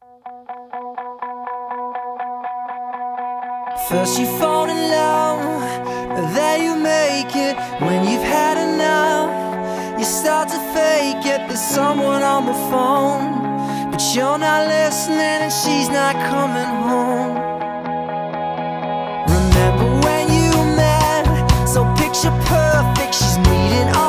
First you fall in love, then you make it. When you've had enough, you start to fake it. There's someone on the phone, but you're not listening and she's not coming home. Remember when you met, so picture perfect. She's needing